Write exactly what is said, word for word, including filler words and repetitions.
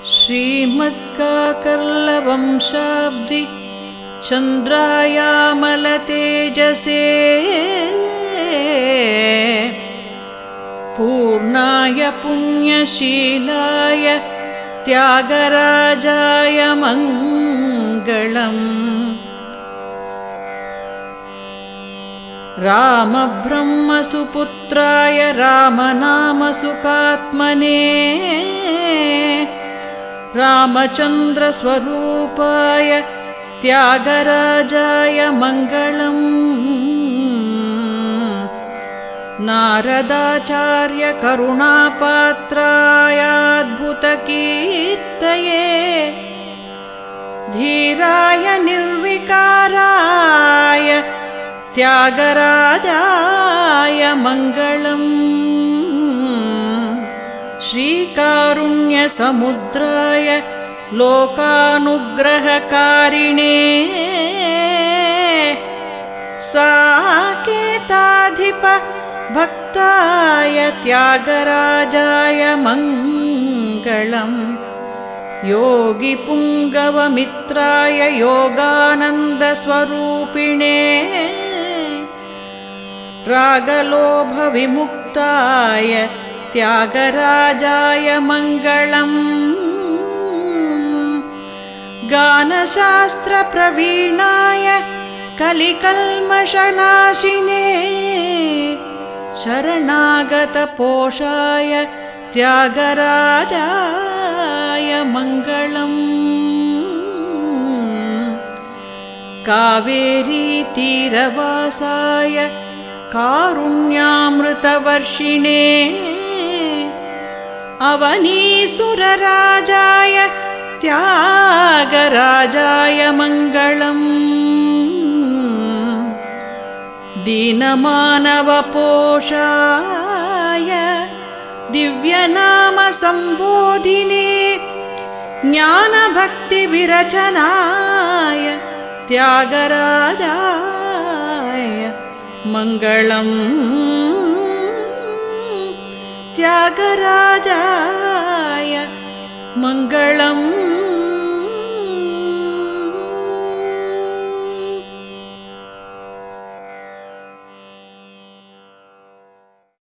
श्रीमत्काकर्लवंशाब्दि चन्द्रायामलतेजसे पूर्णाय पुण्यशीलाय त्यागराजाय मङ्गलम्। रामब्रह्मसुपुत्राय रामनामसुखात्मने रामचन्द्रस्वरूपाय त्यागराजाय मङ्गलम्। नारदाचार्य करुणापात्राय अद्भुतकीर्तये धीराय निर्विकाराय त्यागराजाय मङ्गलम्। श्रीकारुण्यसमुद्राय लोकानुग्रहकारिणे साकेताधिप भक्ताय त्यागराजाय मङ्गलम्। योगिपुङ्गवमित्राय योगानन्दस्वरूपिणे रागलोभविमुक्ताय त्यागराजाय मङ्गलम्। गानशास्त्रप्रवीणाय कलिकल्मषनाशिने शरणागतपोषाय त्यागराजाय मङ्गलम्। कावेरीतीरवासाय कारुण्यामृतवर्षिणे अवनीसुरराजाय त्यागराजाय मङ्गलम्। दीनमानवपोषाय दिव्यनामसम्बोधिने ज्ञानभक्तिविरचनाय त्यागराजाय मङ्गलम्। त्यागराजाय मङ्गलम्।